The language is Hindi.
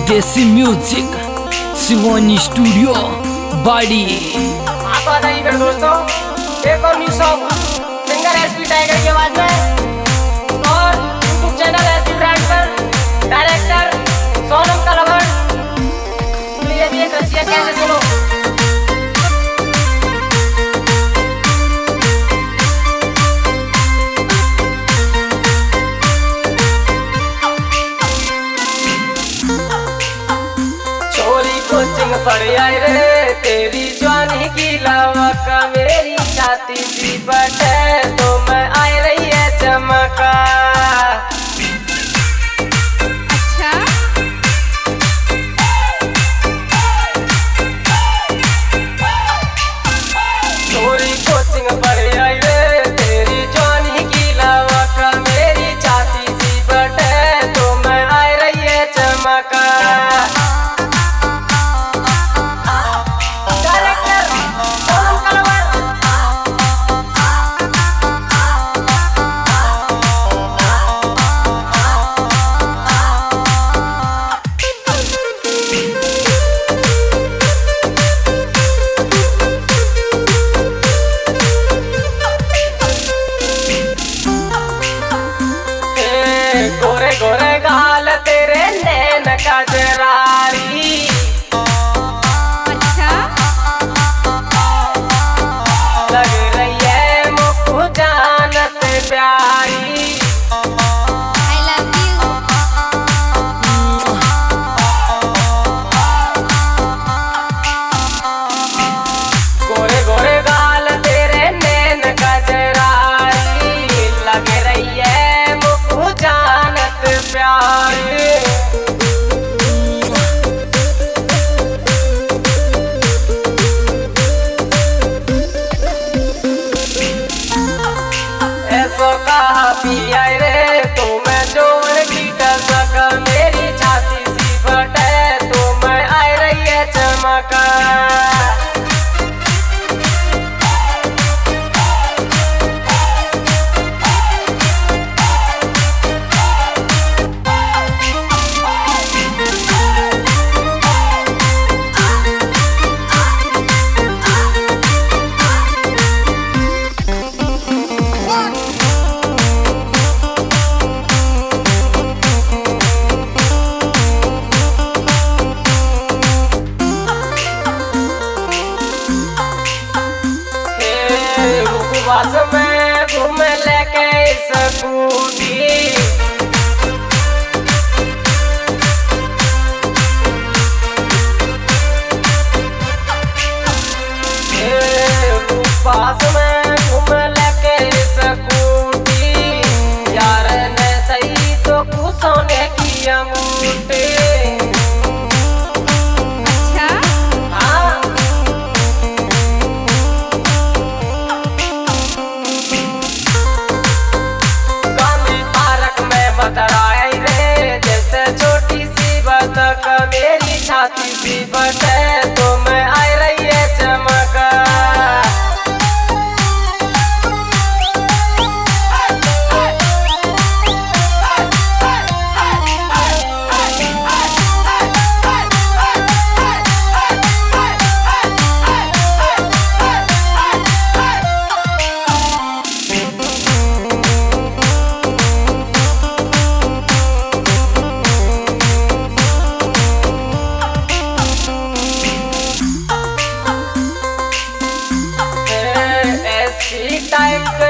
देसी म्यूजिक सिवानी स्टूडियो बाड़ी। आप आ जाइए फिर दोस्तों, एक और new song singer SP Tiger की आवाज में और यूट्यूब चैनल एसपी ब्रांड पर डायरेक्टर सोनम कलवर। ये रसिया कैसे सुनो। कोचिंग पढ़ आई रे तेरी जवानी की लावका, मेरी छाती सी बटे तो मैं आई रही है चमका। अच्छा छोरी कोचिंग पढ़ आई रे तेरी जवानी की लावका, मेरी छाती सी बटे तो मैं आई रही है चमका। गोरे गोरे गाल तेरे नैन कजरारी। अच्छा लग रही है मुझको जानत प्यारी। I love you. गोरे गोरे गाल तेरे नैन कजरारी, लग रही है मुझको जानत प्यारी। ऐसो कहा पिया रे तो मैं जोड़ की टसक, मेरी छाती सी फटे तो मैं आई रही है चमका। बस में घूम लेके स्कूटी, बस में घूम लेके स्कूटी, यार ने सही तो कुछ सोने की अंगूठी। अच्छा बतराई रे जैसे छोटी सी बतख, मेरी छाती सी बटे तो मैं आई रही है चमका। टाइप